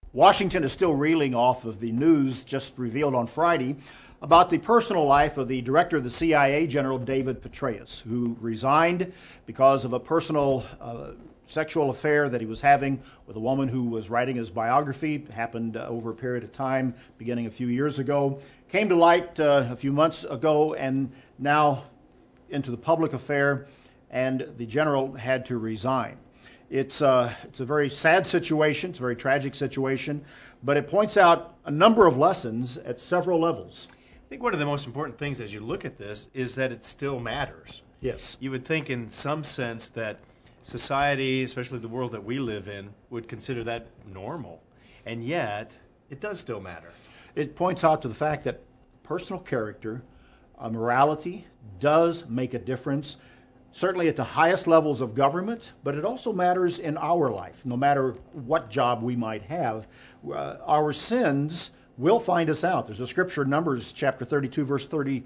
Washington is still reeling off of the news just revealed on Friday about the personal life of the director of the CIA, General David Petraeus, who resigned because of a personal sexual affair that he was having with a woman who was writing his biography. It happened over a period of time, beginning a few years ago. Came to light a few months ago and now into the public affair, and the general had to resign. It's a very sad situation, it's a very tragic situation, but it points out a number of lessons at several levels. I think one of the most important things as you look at this is that it still matters. Yes. You would think in some sense that society, especially the world that we live in, would consider that normal, and yet it does still matter. It points out to the fact that personal character, morality, does make a difference, certainly at the highest levels of government, but it also matters in our life. No matter what job we might have, our sins will find us out. There's a scripture, Numbers chapter 32, verse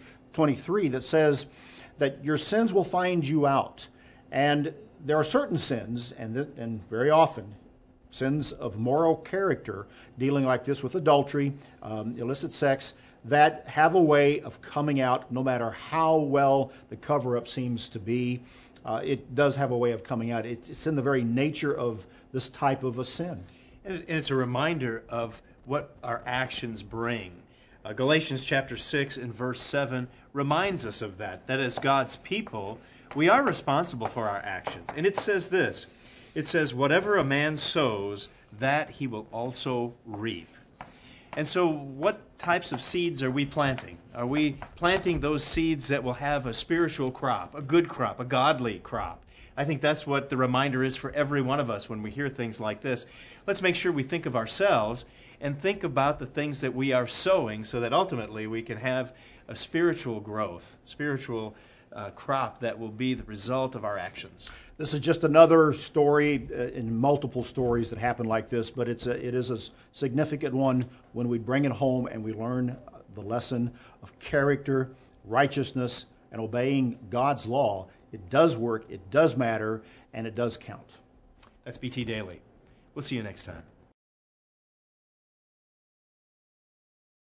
23, that says that your sins will find you out. And there are certain sins, and very often, sins of moral character, dealing like this with adultery, illicit sex, that have a way of coming out no matter how well the cover-up seems to be. It does have a way of coming out. It's in the very nature of this type of a sin. And it's a reminder of what our actions bring. Galatians chapter 6 and verse 7 reminds us of that as God's people, we are responsible for our actions. And it says this, it says, whatever a man sows, that he will also reap. And so what types of seeds are we planting? Are we planting those seeds that will have a spiritual crop, a good crop, a godly crop? I think that's what the reminder is for every one of us when we hear things like this. Let's make sure we think of ourselves and think about the things that we are sowing so that ultimately we can have a spiritual growth, spiritual crop that will be the result of our actions. This is just another story in multiple stories that happen like this, but it is a significant one when we bring it home and we learn the lesson of character, righteousness, and obeying God's law. It does work, it does matter, and it does count. That's BT Daily. We'll see you next time.